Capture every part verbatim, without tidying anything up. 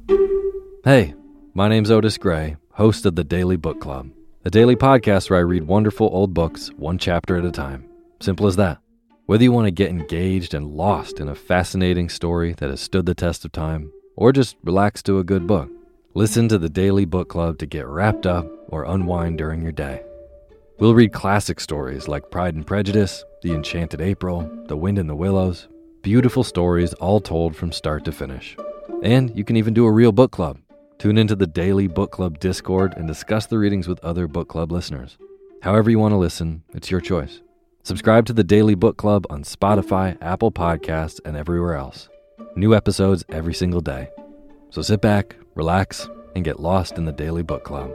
Hey, my name's Otis Gray, host of the Daily Book Club, a daily podcast where I read wonderful old books one chapter at a time. Simple as that. Whether you want to get engaged and lost in a fascinating story that has stood the test of time, or just relax to a good book, listen to the Daily Book Club to get wrapped up or unwind during your day. We'll read classic stories like Pride and Prejudice, The Enchanted April, The Wind in the Willows, beautiful stories all told from start to finish. And you can even do a real book club. Tune into the Daily Book Club Discord and discuss the readings with other book club listeners. However you want to listen, it's your choice. Subscribe to the Daily Book Club on Spotify, Apple Podcasts, and everywhere else. New episodes every single day. So sit back, relax, and get lost in the Daily Book Club.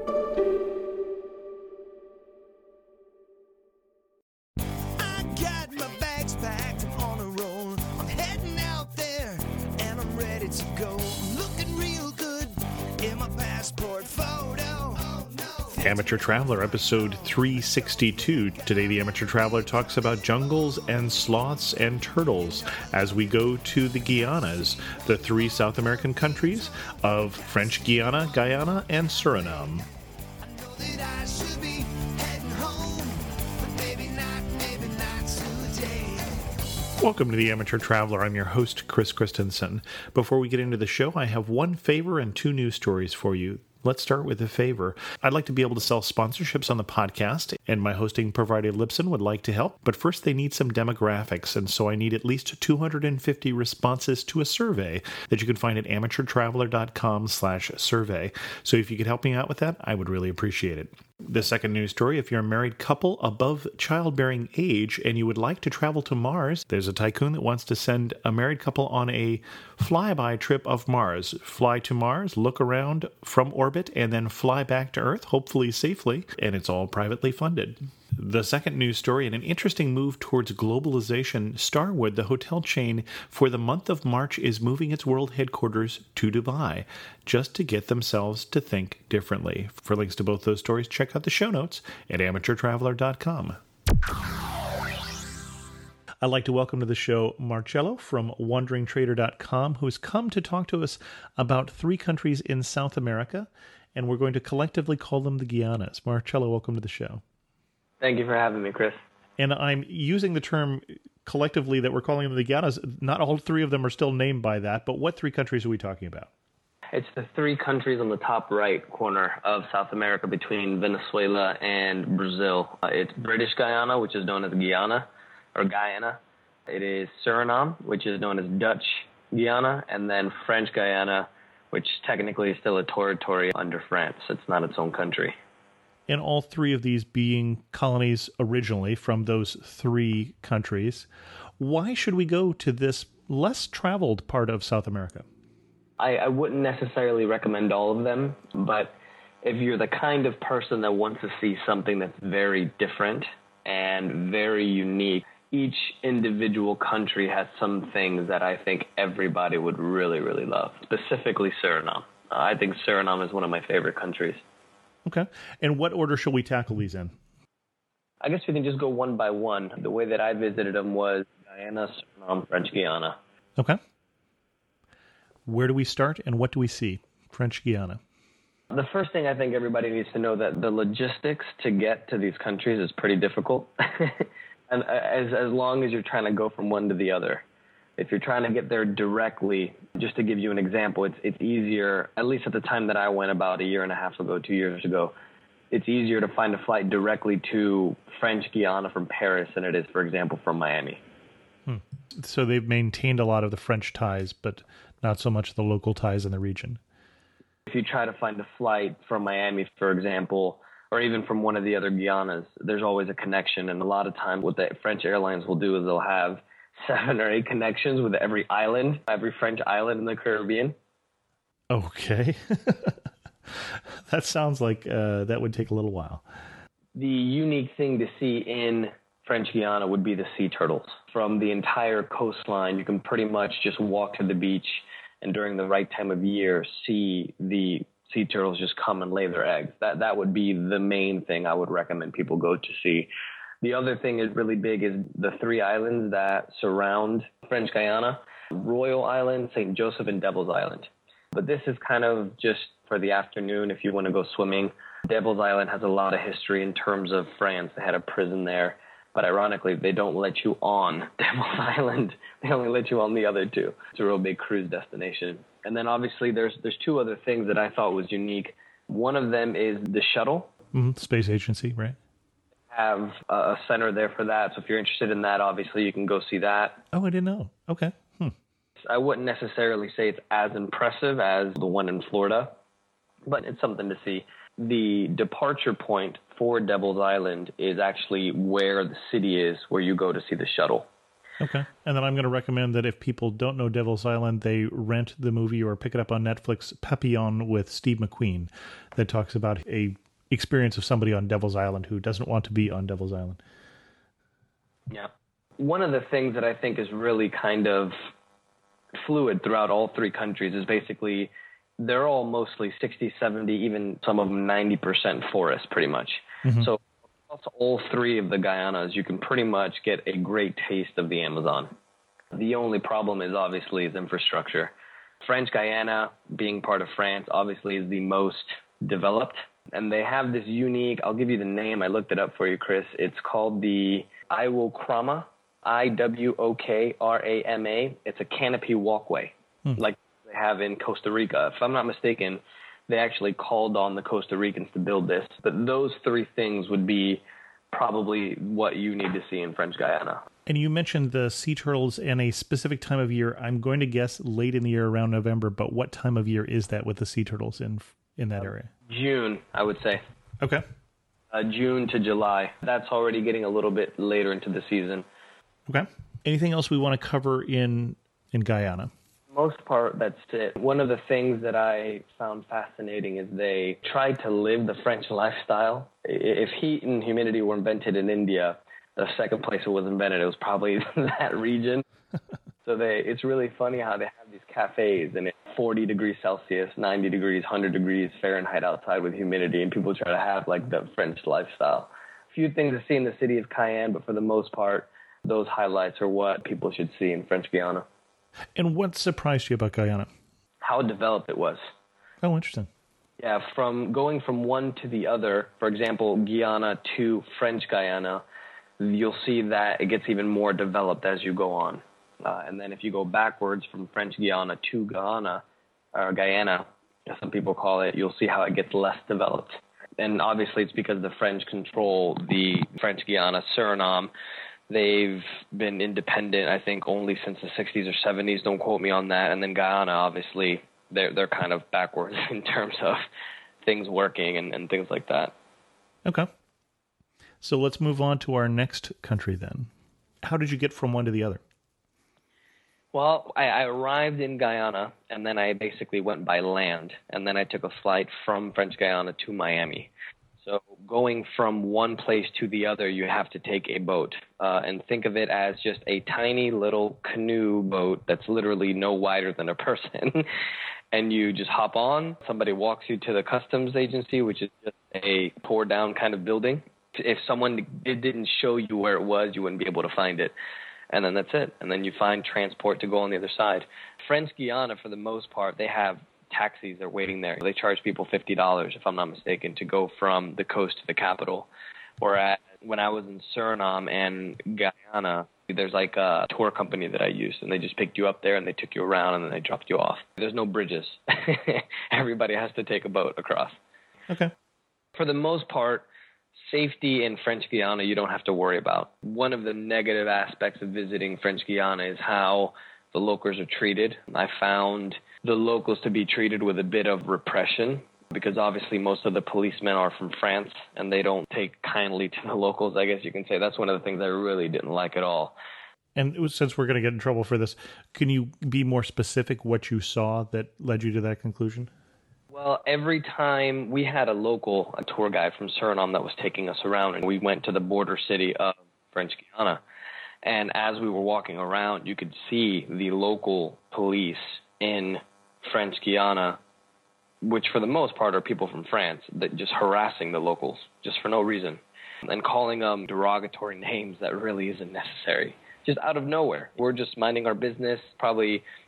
I got my bags packed, I'm on a roll. I'm heading out there, and I'm ready to go. I'm looking real good in my passport photo. Oh, no. Amateur Traveler, episode three sixty-two. Today, the Amateur Traveler talks about jungles and sloths and turtles as we go to the Guianas, the three South American countries of French Guiana, Guyana, and Suriname. I know that I should be heading home, but maybe not, maybe not today. Welcome to the Amateur Traveler. I'm your host, Chris Christensen. Before we get into the show, I have one favor and two news stories for you. Let's start with a favor. I'd like to be able to sell sponsorships on the podcast, and my hosting provider Libsyn would like to help. But first, they need some demographics, and so I need at least two hundred fifty responses to a survey that you can find at amateurtraveler.com slash survey. So if you could help me out with that, I would really appreciate it. The second news story, if you're a married couple above childbearing age and you would like to travel to Mars, there's a tycoon that wants to send a married couple on a flyby trip of Mars. Fly to Mars, look around from orbit, and then fly back to Earth, hopefully safely, and it's all privately funded. The second news story, and an interesting move towards globalization, Starwood, the hotel chain, for the month of March is moving its world headquarters to Dubai, just to get themselves to think differently. For links to both those stories, check out the show notes at amateur traveler dot com. I'd like to welcome to the show Marcello from wandering trader dot com, who has come to talk to us about three countries in South America, and we're going to collectively call them the Guianas. Marcello, welcome to the show. Thank you for having me, Chris. And I'm using the term collectively that we're calling them the Guianas. Not all three of them are still named by that, but what three countries are we talking about? It's the three countries on the top right corner of South America between Venezuela and Brazil. Uh, it's British Guyana, which is known as Guyana, or Guyana. It is Suriname, which is known as Dutch Guyana, and then French Guyana, which technically is still a territory under France. It's not its own country. And all three of these being colonies originally from those three countries. Why should we go to this less traveled part of South America? I, I wouldn't necessarily recommend all of them, but if you're the kind of person that wants to see something that's very different and very unique, each individual country has some things that I think everybody would really, really love, specifically Suriname. I think Suriname is one of my favorite countries. Okay. And what order shall we tackle these in? I guess we can just go one by one. The way that I visited them was Guyana, Suriname, French Guiana. Okay. Where do we start and what do we see? French Guiana. The first thing I think everybody needs to know that the logistics to get to these countries is pretty difficult. And as as long as you're trying to go from one to the other. If you're trying to get there directly, just to give you an example, it's it's easier, at least at the time that I went about a year and a half ago, two years ago, it's easier to find a flight directly to French Guiana from Paris than it is, for example, from Miami. Hmm. So they've maintained a lot of the French ties, but not so much the local ties in the region. If you try to find a flight from Miami, for example, or even from one of the other Guianas, there's always a connection. And a lot of times what the French airlines will do is they'll have seven or eight connections with every island, every French island in the Caribbean. Okay. That sounds like uh, that would take a little while. The unique thing to see in French Guiana would be the sea turtles. From the entire coastline, you can pretty much just walk to the beach and during the right time of year see the sea turtles just come and lay their eggs. That that would be the main thing I would recommend people go to see. The other thing is really big is the three islands that surround French Guiana: Royal Island, Saint Joseph, and Devil's Island. But this is kind of just for the afternoon if you want to go swimming. Devil's Island has a lot of history in terms of France. They had a prison there. But ironically, they don't let you on Devil's Island. They only let you on the other two. It's a real big cruise destination. And then obviously there's there's two other things that I thought was unique. One of them is the shuttle. Mm-hmm. Space Agency, right? Have a center there for that. So if you're interested in that, obviously you can go see that. Oh, I didn't know. Okay. Hmm. I wouldn't necessarily say it's as impressive as the one in Florida, but it's something to see. The departure point for Devil's Island is actually where the city is, where you go to see the shuttle. Okay. And then I'm going to recommend that if people don't know Devil's Island, they rent the movie or pick it up on Netflix, Papillon with Steve McQueen, that talks about a experience of somebody on Devil's Island who doesn't want to be on Devil's Island. Yeah. One of the things that I think is really kind of fluid throughout all three countries is basically they're all mostly sixty, seventy, even some of them ninety percent forest pretty much. Mm-hmm. So across all three of the Guyanas, you can pretty much get a great taste of the Amazon. The only problem is obviously is infrastructure. French Guiana, being part of France, obviously is the most developed. And they have this unique, I'll give you the name, I looked it up for you, Chris. It's called the Iwokrama, I W O K R A M A. It's a canopy walkway, hmm. like they have in Costa Rica. If I'm not mistaken, they actually called on the Costa Ricans to build this. But those three things would be probably what you need to see in French Guiana. And you mentioned the sea turtles and a specific time of year. I'm going to guess late in the year, around November, but what time of year is that with the sea turtles in in that area? June, I would say. Okay. Uh, June to July. That's already getting a little bit later into the season. Okay. Anything else we want to cover in in Guyana? Most part, that's it. One of the things that I found fascinating is they tried to live the French lifestyle. If heat and humidity were invented in India, the second place it was invented, it was probably that region. So they, it's really funny how they have these cafes and it's forty degrees Celsius, ninety degrees, one hundred degrees Fahrenheit outside with humidity, and people try to have like the French lifestyle. A few things to see in the city of Cayenne, but for the most part, those highlights are what people should see in French Guiana. And what surprised you about Guyana? How developed it was. Oh, interesting. Yeah, from going from one to the other, for example, Guyana to French Guiana, you'll see that it gets even more developed as you go on. Uh, and then if you go backwards from French Guiana to Guyana, or Guyana, as some people call it, you'll see how it gets less developed. And obviously it's because the French control the French Guiana, Suriname. They've been independent, I think, only since the sixties or seventies. Don't quote me on that. And then Guyana, obviously, they're, they're kind of backwards in terms of things working and, and things like that. Okay. So let's move on to our next country then. How did you get from one to the other? Well, I, I arrived in Guyana, and then I basically went by land, and then I took a flight from French Guiana to Miami. So going from one place to the other, you have to take a boat, uh, and think of it as just a tiny little canoe boat that's literally no wider than a person. And you just hop on, somebody walks you to the customs agency, which is just a pour down kind of building. If someone didn't show you where it was, you wouldn't be able to find it. And then that's it. And then you find transport to go on the other side. French Guiana, for the most part, they have taxis. They're waiting there. They charge people fifty dollars, if I'm not mistaken, to go from the coast to the capital. Whereas when I was in Suriname and Guyana, there's like a tour company that I used, and they just picked you up there and they took you around and then they dropped you off. There's no bridges. Everybody has to take a boat across. Okay. For the most part, safety in French Guiana, you don't have to worry about. One of the negative aspects of visiting French Guiana is how the locals are treated. I found the locals to be treated with a bit of repression because obviously most of the policemen are from France and they don't take kindly to the locals, I guess you can say. That's one of the things I really didn't like at all. And since we're going to get in trouble for this, can you be more specific what you saw that led you to that conclusion? Well, every time we had a local, a tour guide from Suriname that was taking us around, and we went to the border city of French Guiana. And as we were walking around, you could see the local police in French Guiana, which for the most part are people from France, that just harassing the locals just for no reason and calling them derogatory names that really isn't necessary. Just out of nowhere. We're just minding our business, probably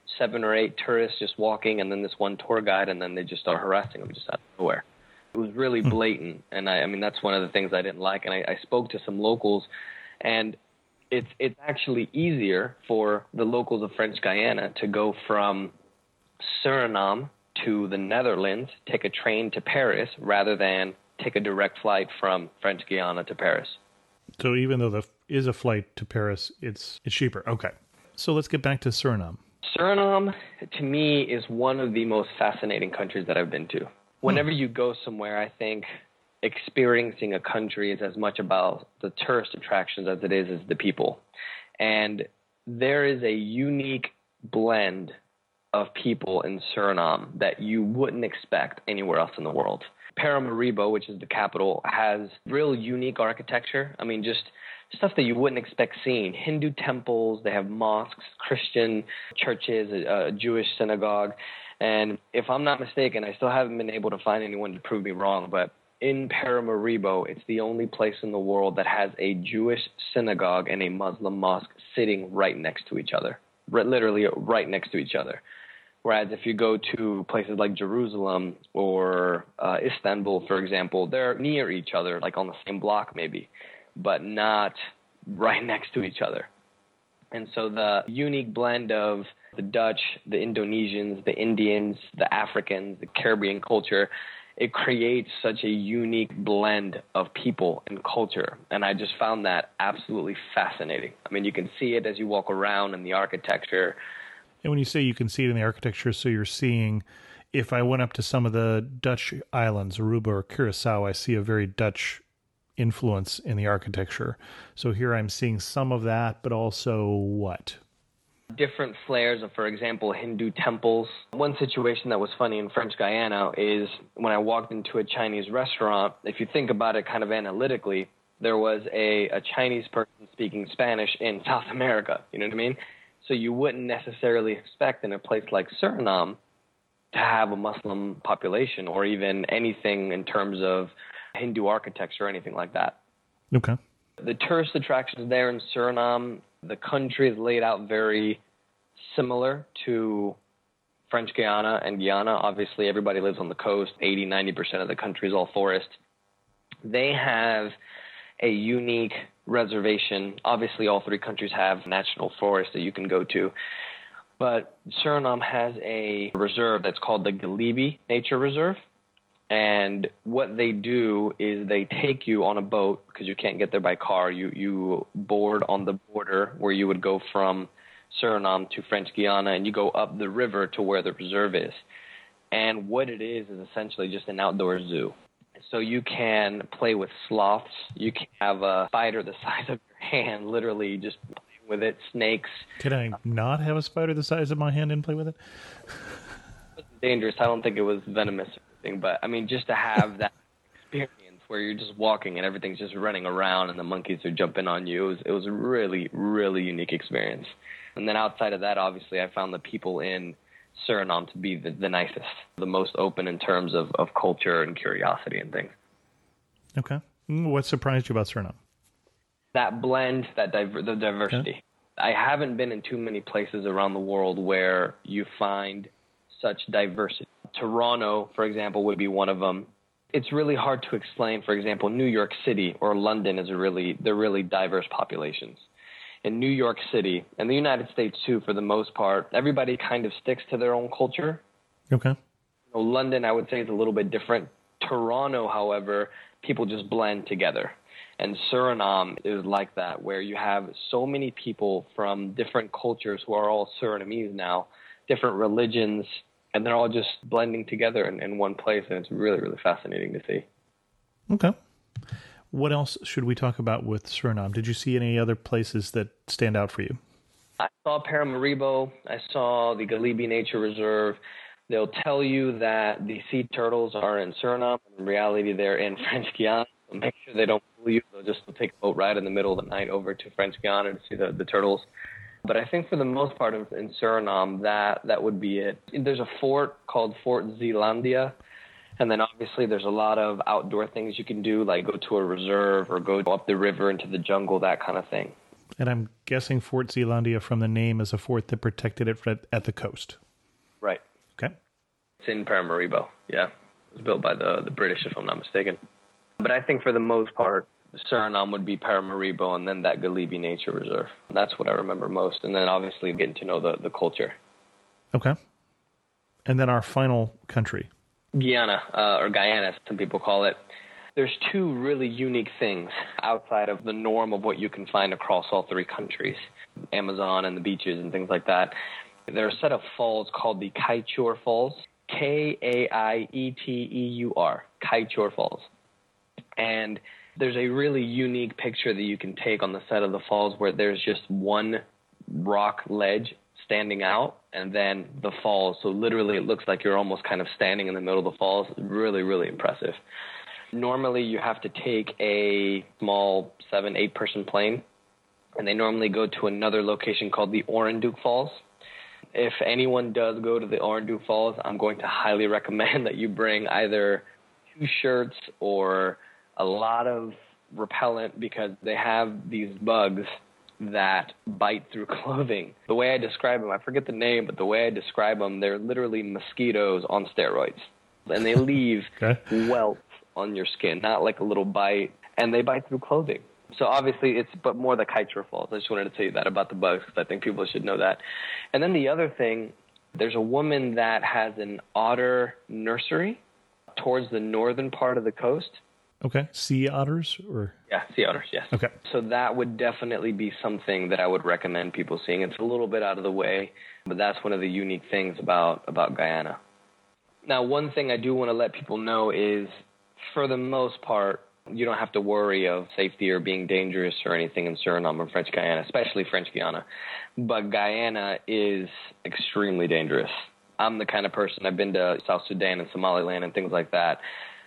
seven or eight tourists just walking, and then this one tour guide, and then they just start harassing them just out of nowhere. It was really blatant, and I, I mean, that's one of the things I didn't like. And I, I spoke to some locals, and it's it's actually easier for the locals of French Guiana to go from Suriname to the Netherlands, take a train to Paris, rather than take a direct flight from French Guiana to Paris. So even though there is a flight to Paris, it's it's cheaper. Okay. So let's get back to Suriname. Suriname, to me, is one of the most fascinating countries that I've been to. Whenever you go somewhere, I think experiencing a country is as much about the tourist attractions as it is as the people. And there is a unique blend of people in Suriname that you wouldn't expect anywhere else in the world. Paramaribo, which is the capital, has real unique architecture. I mean, just stuff that you wouldn't expect seeing. Hindu temples, they have mosques, Christian churches, a, a Jewish synagogue. And if I'm not mistaken, I still haven't been able to find anyone to prove me wrong, but in Paramaribo, it's the only place in the world that has a Jewish synagogue and a Muslim mosque sitting right next to each other, literally right next to each other. Whereas if you go to places like Jerusalem or uh, Istanbul, for example, they're near each other, like on the same block maybe, but not right next to each other. And so the unique blend of the Dutch, the Indonesians, the Indians, the Africans, the Caribbean culture, it creates such a unique blend of people and culture. And I just found that absolutely fascinating. I mean, you can see it as you walk around in the architecture. And when you say you can see it in the architecture, so you're seeing, if I went up to some of the Dutch islands, Aruba or Curacao, I see a very Dutch influence in the architecture. So here I'm seeing some of that, but also what? Different flares of, for example, Hindu temples. One situation that was funny in French Guiana is when I walked into a Chinese restaurant, if you think about it kind of analytically, there was a, a Chinese person speaking Spanish in South America, you know what I mean? So you wouldn't necessarily expect in a place like Suriname to have a Muslim population or even anything in terms of Hindu architecture or anything like that. Okay. The tourist attractions there in Suriname, the country is laid out very similar to French Guiana and Guyana. Obviously, everybody lives on the coast. eighty, ninety percent of the country is all forest. They have a unique reservation. Obviously, all three countries have national forests that you can go to. But Suriname has a reserve that's called the Galibi Nature Reserve. And what they do is they take you on a boat, because you can't get there by car. You you board on the border where you would go from Suriname to French Guiana, and you go up the river to where the reserve is. And what it is is essentially just an outdoor zoo. So you can play with sloths. You can have a spider the size of your hand, literally just playing with it, snakes. Can I not have a spider the size of my hand and play with it? It wasn't dangerous. I don't think it was venomous or anything. But, I mean, just to have that experience where you're just walking and everything's just running around and the monkeys are jumping on you, it was, it was a really, really unique experience. And then outside of that, obviously, I found the people in Suriname to be the, the nicest, the most open in terms of, of culture and curiosity and things. Okay. What surprised you about Suriname? That blend, that diver- the diversity. Okay. I haven't been in too many places around the world where you find such diversity. Toronto, for example, would be one of them. It's really hard to explain. For example, New York City or London is a really, they're really diverse populations. In New York City, and the United States too, for the most part, everybody kind of sticks to their own culture. Okay. You know, London, I would say, is a little bit different. Toronto, however, people just blend together. And Suriname is like that, where you have so many people from different cultures who are all Surinamese now, different religions, and they're all just blending together in, in one place, and it's really, really fascinating to see. Okay. What else should we talk about with Suriname? Did you see any other places that stand out for you? I saw Paramaribo. I saw the Galibi Nature Reserve. They'll tell you that the sea turtles are in Suriname. In reality, they're in French Guiana. So make sure they don't fool you. They'll just take a boat ride in the middle of the night over to French Guiana to see the, the turtles. But I think for the most part of, in Suriname, that, that would be it. There's a fort called Fort Zeelandia. And then obviously there's a lot of outdoor things you can do, like go to a reserve or go up the river into the jungle, that kind of thing. And I'm guessing Fort Zeelandia from the name is a fort that protected it at, at the coast. Right. Okay. It's in Paramaribo, yeah. It was built by the, the British, if I'm not mistaken. But I think for the most part, Suriname would be Paramaribo and then that Galibi Nature Reserve. That's what I remember most. And then obviously getting to know the, the culture. Okay. And then our final country. Guyana, uh, or Guyana, as some people call it. There's two really unique things outside of the norm of what you can find across all three countries, Amazon and the beaches and things like that. There are a set of falls called the Kaieteur Falls, K A I E T E U R, Kaieteur Falls. And there's a really unique picture that you can take on the set of the falls where there's just one rock ledge standing out and then the falls. So literally it looks like you're almost kind of standing in the middle of the falls. Really, really impressive. Normally you have to take a small seven, eight person plane, and they normally go to another location called the Oranduke Falls. If anyone does go to the Oranduke Falls, I'm going to highly recommend that you bring either two shirts or a lot of repellent because they have these bugs that bite through clothing. The way I describe them, I forget the name, but the way I describe them, they're literally mosquitoes on steroids. And they leave Okay. welts on your skin, not like a little bite, and they bite through clothing. So obviously it's but more the Kaieteur Falls. I just wanted to tell you that about the bugs because I think people should know that. And then the other thing, there's a woman that has an otter nursery towards the northern part of the coast. Okay. Sea otters or? Yeah, sea otters, yes. Okay. So that would definitely be something that I would recommend people seeing. It's a little bit out of the way, but that's one of the unique things about, about Guyana. Now, one thing I do want to let people know is, for the most part, you don't have to worry of safety or being dangerous or anything in Suriname or French Guyana, especially French Guiana. But Guyana is extremely dangerous. I'm the kind of person, I've been to South Sudan and Somaliland and things like that.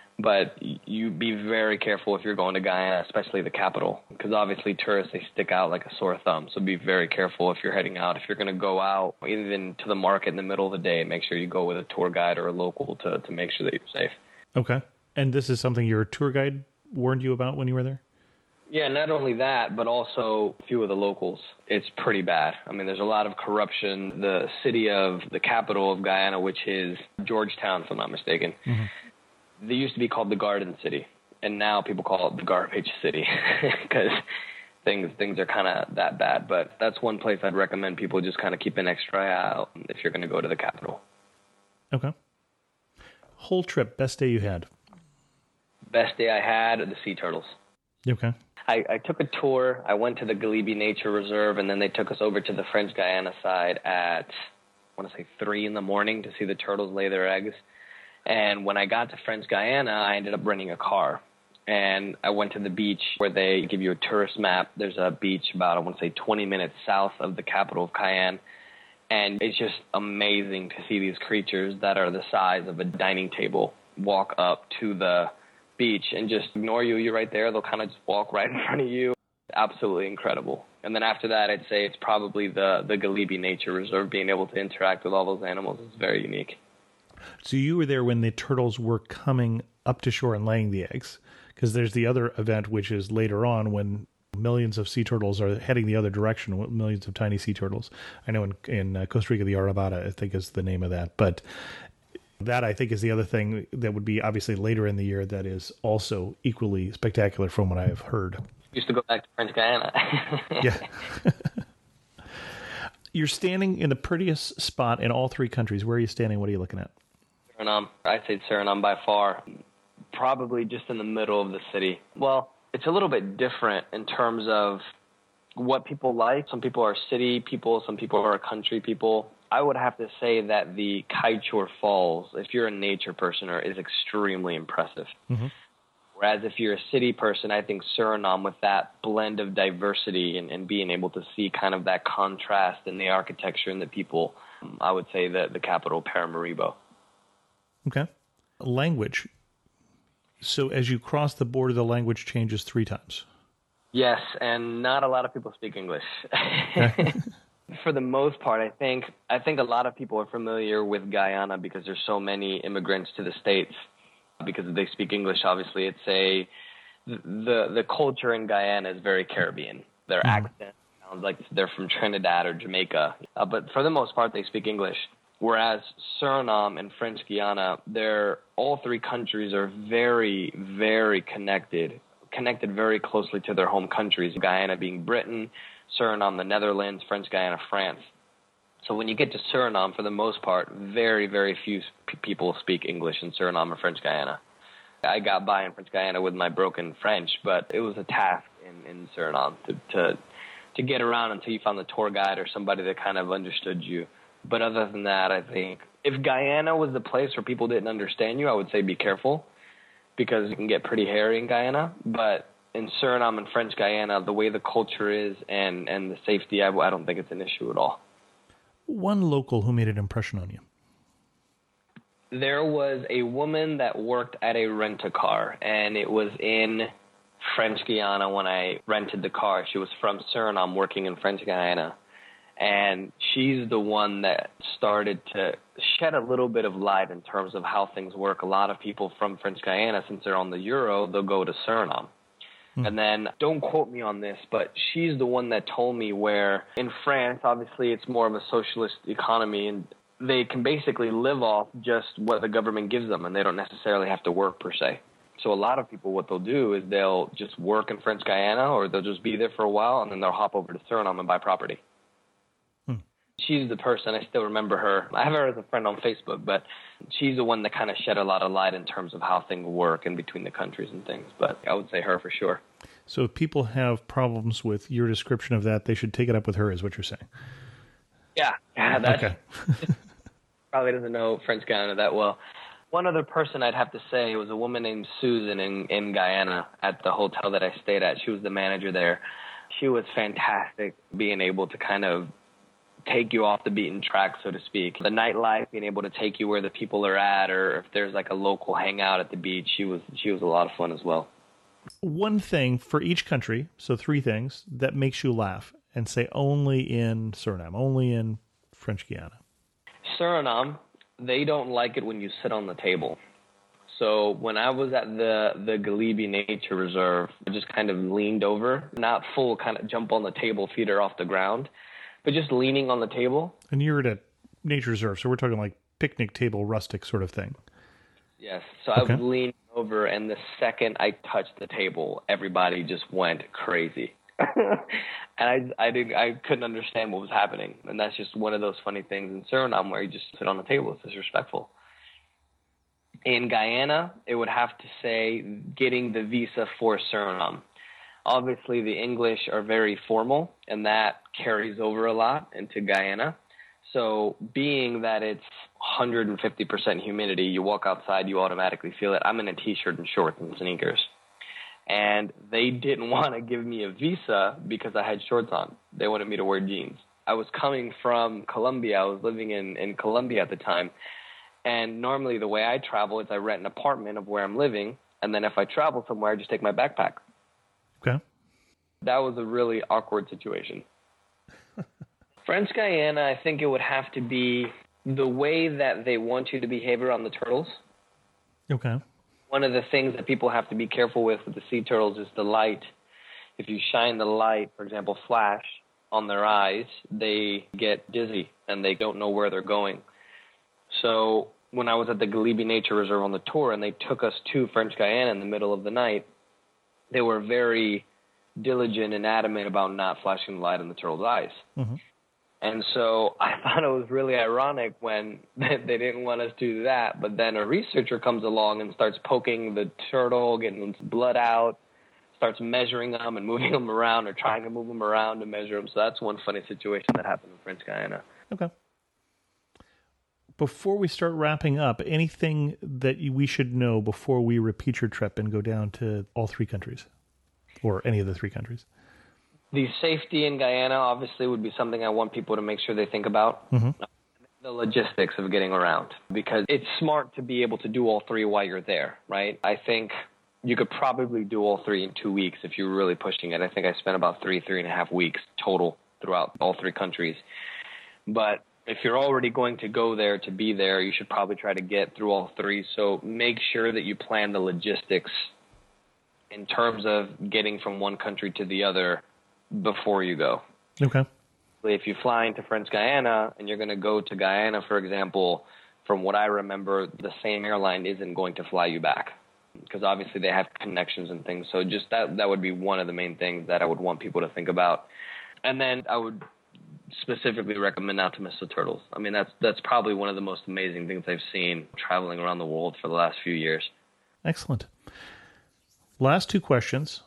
But you be very careful if you're going to Guyana, especially the capital, because obviously tourists, they stick out like a sore thumb. So be very careful if you're heading out. If you're going to go out, even to the market in the middle of the day, make sure you go with a tour guide or a local to, to make sure that you're safe. Okay. And this is something your tour guide warned you about when you were there? Yeah, not only that, but also a few of the locals. It's pretty bad. I mean, there's a lot of corruption. The city of the capital of Guyana, which is Georgetown, if I'm not mistaken, mm-hmm. They used to be called the Garden City, and now people call it the Garbage City because things things are kind of that bad. But that's one place I'd recommend people just kind of keep an extra eye out if you're going to go to the capital. Okay. Whole trip, best day you had? Best day I had, the sea turtles. Okay. I, I took a tour. I went to the Galibi Nature Reserve, and then they took us over to the French Guiana side at, I want to say, three in the morning to see the turtles lay their eggs. And when I got to French Guiana, I ended up renting a car. And I went to the beach where they give you a tourist map. There's a beach about, I want to say, twenty minutes south of the capital of Cayenne. And it's just amazing to see these creatures that are the size of a dining table walk up to the beach and just ignore you. You're right there. They'll kind of just walk right in front of you. Absolutely incredible. And then after that, I'd say it's probably the, the Galibi Nature Reserve. Being able to interact with all those animals is very unique. So you were there when the turtles were coming up to shore and laying the eggs, because there's the other event, which is later on when millions of sea turtles are heading the other direction, millions of tiny sea turtles. I know in, in uh, Costa Rica, the Arabada, I think is the name of that. But that, I think, is the other thing that would be obviously later in the year that is also equally spectacular from what I have heard. Used to go back to French Guiana. Yeah. You're standing in the prettiest spot in all three countries. Where are you standing? What are you looking at? Suriname. I'd say Suriname by far. Probably just in the middle of the city. Well, it's a little bit different in terms of what people like. Some people are city people. Some people are country people. I would have to say that the Kaieteur Falls, if you're a nature person, is extremely impressive. Mm-hmm. Whereas if you're a city person, I think Suriname, with that blend of diversity and, and being able to see kind of that contrast in the architecture and the people, I would say that the capital, Paramaribo. Okay. Language. So as you cross the border, the language changes three times. Yes, and not a lot of people speak English. For the most part, I think I think a lot of people are familiar with Guyana because there's so many immigrants to the States. Because they speak English, obviously, it's a the the culture in Guyana is very Caribbean. Their mm-hmm. accent, sounds like they're from Trinidad or Jamaica. Uh, but for the most part, they speak English. Whereas Suriname and French Guiana, they're, all three countries are very, very connected, connected very closely to their home countries, Guyana being Britain, Suriname, the Netherlands, French Guiana, France. So when you get to Suriname, for the most part, very, very few p- people speak English in Suriname or French Guiana. I got by in French Guiana with my broken French, but it was a task in, in Suriname to, to to get around until you found the tour guide or somebody that kind of understood you. But other than that, I think if Guyana was the place where people didn't understand you, I would say be careful because you can get pretty hairy in Guyana. But in Suriname and French Guiana, the way the culture is and, and the safety, I, I don't think it's an issue at all. One local who made an impression on you. There was a woman that worked at a rent-a-car, and it was in French Guiana when I rented the car. She was from Suriname working in French Guiana. And she's the one that started to shed a little bit of light in terms of how things work. A lot of people from French Guiana, since they're on the euro, they'll go to Suriname. Hmm. And then, don't quote me on this, but she's the one that told me where in France, obviously it's more of a socialist economy, and they can basically live off just what the government gives them, and they don't necessarily have to work per se. So a lot of people, what they'll do is they'll just work in French Guiana, or they'll just be there for a while, and then they'll hop over to Suriname and buy property. She's the person, I still remember her. I have her as a friend on Facebook, but she's the one that kind of shed a lot of light in terms of how things work in between the countries and things. But I would say her for sure. So if people have problems with your description of that, they should take it up with her, is what you're saying. Yeah, yeah, that's okay. Probably doesn't know French Guiana that well. One other person I'd have to say was a woman named Susan in, in Guyana at the hotel that I stayed at. She was the manager there. She was fantastic, being able to kind of take you off the beaten track, so to speak. The nightlife, being able to take you where the people are at, or if there's like a local hangout at the beach, she was she was a lot of fun as well. One thing for each country, so three things, that makes you laugh, and say only in Suriname, only in French Guiana. Suriname, they don't like it when you sit on the table. So when I was at the, the Galibi Nature Reserve, I just kind of leaned over, not full kind of jump on the table, feet are off the ground, but just leaning on the table. And you're at a nature reserve, so we're talking like picnic table, rustic sort of thing. Yes. So okay. I was leaning over, and the second I touched the table, everybody just went crazy. and I, I didn't, I couldn't understand what was happening. And that's just one of those funny things in Suriname where you just sit on the table. It's disrespectful. In Guyana, it would have to say getting the visa for Suriname. Obviously, the English are very formal, and that carries over a lot into Guyana. So being that it's one hundred fifty percent humidity, you walk outside, you automatically feel it. I'm in a T-shirt and shorts and sneakers. And they didn't want to give me a visa because I had shorts on. They wanted me to wear jeans. I was coming from Colombia. I was living in, in Colombia at the time. And normally the way I travel is I rent an apartment of where I'm living, and then if I travel somewhere, I just take my backpack. Okay. That was a really awkward situation. French Guiana, I think it would have to be the way that they want you to behave around the turtles. Okay. One of the things that people have to be careful with with the sea turtles is the light. If you shine the light, for example, flash on their eyes, they get dizzy and they don't know where they're going. So when I was at the Galibi Nature Reserve on the tour and they took us to French Guiana in the middle of the night, they were very diligent and adamant about not flashing the light in the turtle's eyes. Mm-hmm. And so I thought it was really ironic when they didn't want us to do that, but then a researcher comes along and starts poking the turtle, getting blood out, starts measuring them and moving them around or trying to move them around to measure them. So that's one funny situation that happened in French Guiana. Okay. Before we start wrapping up, anything that we should know before we repeat your trip and go down to all three countries, or any of the three countries? The safety in Guyana obviously would be something I want people to make sure they think about. Mm-hmm. The logistics of getting around, because it's smart to be able to do all three while you're there, right? I think you could probably do all three in two weeks if you're really pushing it. I think I spent about three, three and a half weeks total throughout all three countries. But if you're already going to go there to be there, you should probably try to get through all three. So make sure that you plan the logistics in terms of getting from one country to the other before you go. Okay. If you fly into French Guiana and you're going to go to Guyana, for example, from what I remember, the same airline isn't going to fly you back because obviously they have connections and things. So just that that would be one of the main things that I would want people to think about. And then I would specifically recommend not to miss the turtles. I mean, that's that's probably one of the most amazing things I've seen traveling around the world for the last few years. Excellent. Last two questions.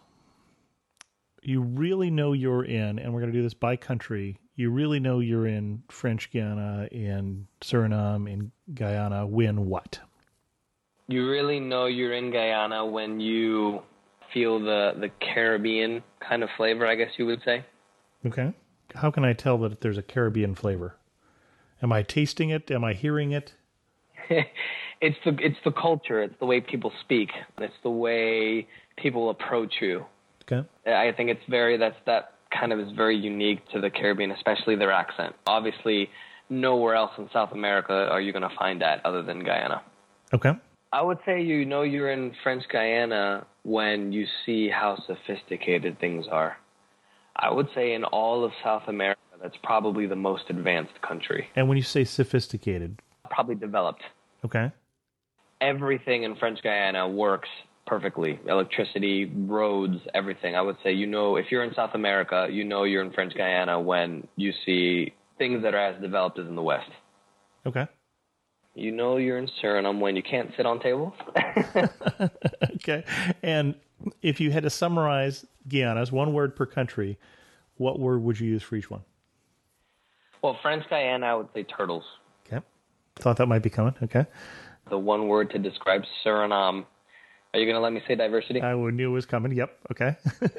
You really know you're in, and we're going to do this by country, you really know you're in French Guiana, in Suriname, in Guyana, when what? You really know you're in Guyana when you feel the, the Caribbean kind of flavor, I guess you would say. Okay. How can I tell that there's a Caribbean flavor? Am I tasting it? Am I hearing it? It's the it's the culture. It's the way people speak. It's the way people approach you. Okay. I think it's very, that's, that kind of is very unique to the Caribbean, especially their accent. Obviously, nowhere else in South America are you going to find that other than Guyana. Okay. I would say you know you're in French Guiana when you see how sophisticated things are. I would say in all of South America, that's probably the most advanced country. And when you say sophisticated? Probably developed. Okay. Everything in French Guiana works perfectly. Electricity, roads, everything. I would say, you know, if you're in South America, you know you're in French Guiana when you see things that are as developed as in the West. Okay. You know you're in Suriname when you can't sit on tables. Okay. And if you had to summarize Guianas, one word per country, what word would you use for each one? Well, French Guiana, I would say turtles. Okay. Thought that might be coming. Okay. The one word to describe Suriname. Are you going to let me say diversity? I knew it was coming. Yep. Okay.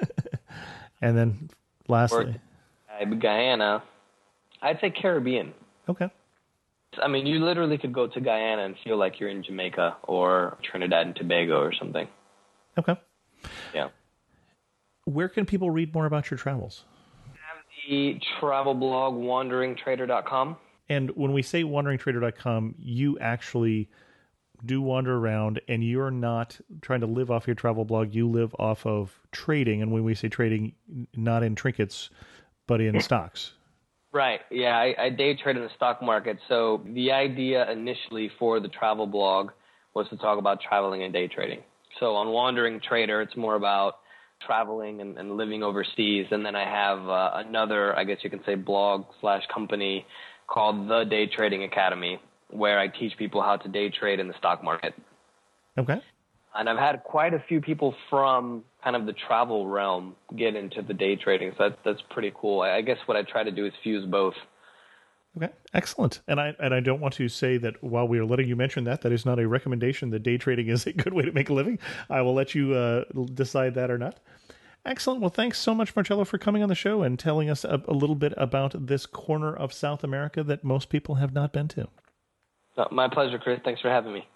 And then lastly. Word, Guyana, I'd say Caribbean. Okay. I mean, you literally could go to Guyana and feel like you're in Jamaica or Trinidad and Tobago or something. Okay. Yeah. Where can people read more about your travels? I have the travel blog wandering trader dot com. And when we say wandering trader dot com, you actually do wander around, and you're not trying to live off your travel blog. You live off of trading. And when we say trading, not in trinkets, but in stocks. Right. Yeah, I, I day trade in the stock market. So the idea initially for the travel blog was to talk about traveling and day trading. So on Wandering Trader, it's more about traveling and, and living overseas. And then I have uh, another, I guess you can say, blog slash company called The Day Trading Academy, where I teach people how to day trade in the stock market. Okay. And I've had quite a few people from kind of the travel realm get into the day trading. So that's, that's pretty cool. I guess what I try to do is fuse both. Okay, excellent. And I and I don't want to say that while we are letting you mention that, that is not a recommendation that day trading is a good way to make a living. I will let you uh, decide that or not. Excellent. Well, thanks so much, Marcello, for coming on the show and telling us a, a little bit about this corner of South America that most people have not been to. Uh, my pleasure, Chris. Thanks for having me.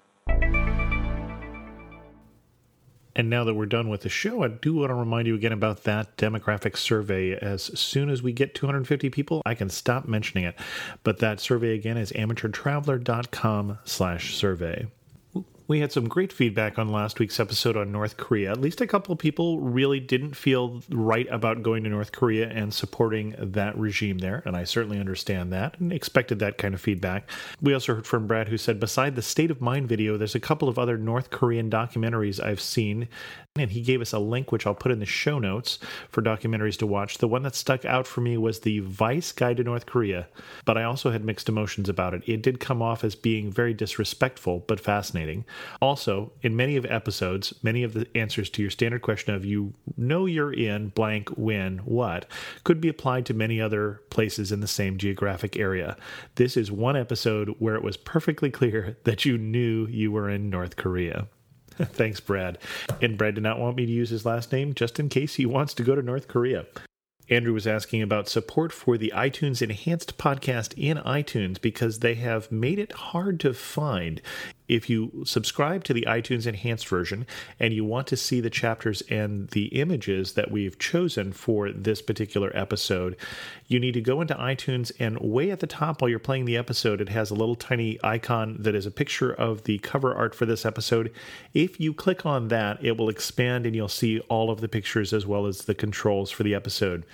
And now that we're done with the show, I do want to remind you again about that demographic survey. As soon as we get two hundred fifty people, I can stop mentioning it. But that survey again is amateur traveler dot com slash survey. We had some great feedback on last week's episode on North Korea. At least a couple of people really didn't feel right about going to North Korea and supporting that regime there, and I certainly understand that and expected that kind of feedback. We also heard from Brad, who said, beside the State of Mind video, there's a couple of other North Korean documentaries I've seen, and he gave us a link, which I'll put in the show notes, for documentaries to watch. The one that stuck out for me was the Vice Guide to North Korea, but I also had mixed emotions about it. It did come off as being very disrespectful, but fascinating. Also, in many of episodes, many of the answers to your standard question of you know you're in blank, when, what, could be applied to many other places in the same geographic area. This is one episode where it was perfectly clear that you knew you were in North Korea. Thanks, Brad. And Brad did not want me to use his last name just in case he wants to go to North Korea. Andrew was asking about support for the iTunes Enhanced podcast in iTunes because they have made it hard to find. If you subscribe to the iTunes Enhanced version and you want to see the chapters and the images that we've chosen for this particular episode, you need to go into iTunes, and way at the top while you're playing the episode, it has a little tiny icon that is a picture of the cover art for this episode. If you click on that, it will expand and you'll see all of the pictures as well as the controls for the episode.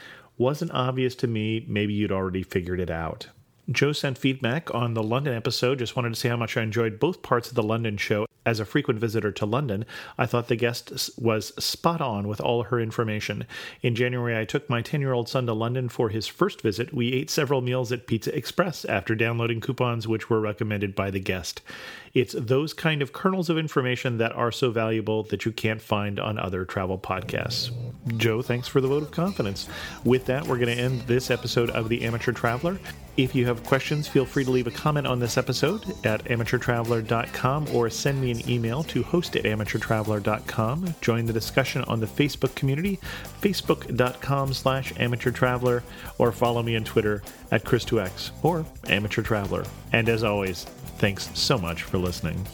wasn't obvious to me. Maybe you'd already figured it out. Joe sent feedback on the London episode. Just wanted to say how much I enjoyed both parts of the London show. As a frequent visitor to London, I thought the guest was spot on with all her information. In January, I took my ten-year-old son to London for his first visit. We ate several meals at Pizza Express after downloading coupons which were recommended by the guest. It's those kind of kernels of information that are so valuable that you can't find on other travel podcasts. Joe, thanks for the vote of confidence. With that, we're going to end this episode of The Amateur Traveler. If you have questions, feel free to leave a comment on this episode at amateur traveler dot com or send me an email to host at amateur traveler dot com. Join the discussion on the Facebook community, facebook dot com slash amateur traveler, or follow me on Twitter at Chris two X or Amateur Traveler. And as always, thanks so much for listening.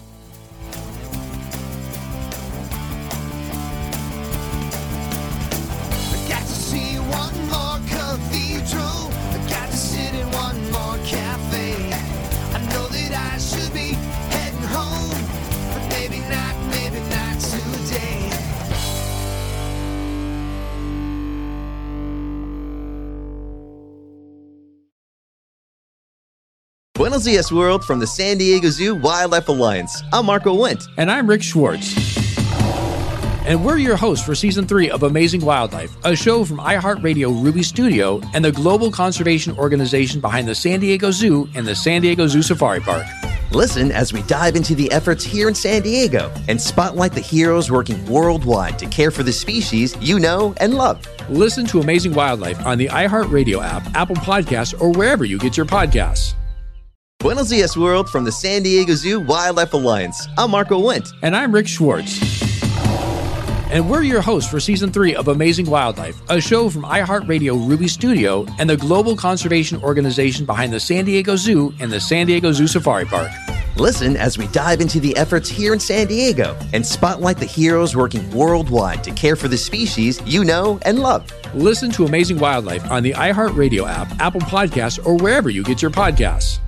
I got to see one more cathedral. I got to sit in one more cafe. I know that I should be heading home, but maybe not, maybe not today. Buenos Dias, world, from the San Diego Zoo Wildlife Alliance. I'm Marco Wendt. And I'm Rick Schwartz. And we're your hosts for Season three of Amazing Wildlife, a show from iHeartRadio Ruby Studio and the global conservation organization behind the San Diego Zoo and the San Diego Zoo Safari Park. Listen as we dive into the efforts here in San Diego and spotlight the heroes working worldwide to care for the species you know and love. Listen to Amazing Wildlife on the iHeartRadio app, Apple Podcasts, or wherever you get your podcasts. Buenos Dias, world, from the San Diego Zoo Wildlife Alliance. I'm Marco Wendt. And I'm Rick Schwartz. And we're your hosts for Season three of Amazing Wildlife, a show from iHeartRadio Ruby Studio and the global conservation organization behind the San Diego Zoo and the San Diego Zoo Safari Park. Listen as we dive into the efforts here in San Diego and spotlight the heroes working worldwide to care for the species you know and love. Listen to Amazing Wildlife on the iHeartRadio app, Apple Podcasts, or wherever you get your podcasts.